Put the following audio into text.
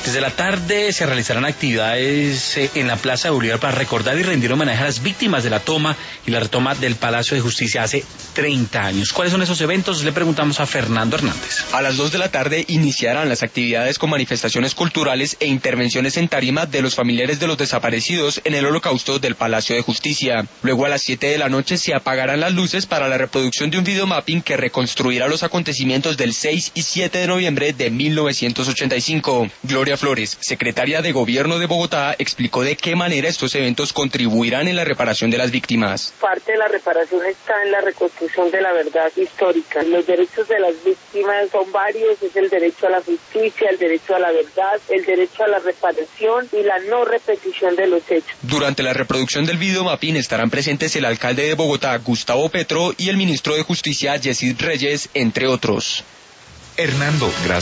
Desde la tarde se realizarán actividades en la Plaza de Bolívar para recordar y rendir homenaje a las víctimas de la toma y la retoma del Palacio de Justicia hace 30 años. ¿Cuáles son esos eventos? Le preguntamos a Fernando Hernández. A las 2 de la tarde iniciarán las actividades con manifestaciones culturales e intervenciones en tarima de los familiares de los desaparecidos en el Holocausto del Palacio de Justicia. Luego a las 7 de la noche se apagarán las luces para la reproducción de un videomapping que reconstruirá los acontecimientos del 6 y 7 de noviembre de 1985. Gloria Flores, secretaria de Gobierno de Bogotá, explicó de qué manera estos eventos contribuirán en la reparación de las víctimas. Parte de la reparación está en la reconstrucción de la verdad histórica. Los derechos de las víctimas son varios, es el derecho a la justicia, el derecho a la verdad, el derecho a la reparación y la no repetición de los hechos. Durante la reproducción del videomapping estarán presentes el alcalde de Bogotá, Gustavo Petro, y el ministro de Justicia, Yesid Reyes, entre otros. Hernando, gracias.